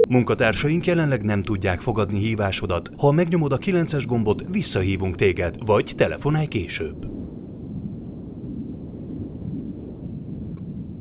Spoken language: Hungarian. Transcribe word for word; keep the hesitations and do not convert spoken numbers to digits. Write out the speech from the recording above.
Munkatársaink jelenleg nem tudják fogadni hívásodat. Ha megnyomod a kilences gombot, visszahívunk téged, vagy telefonálj később.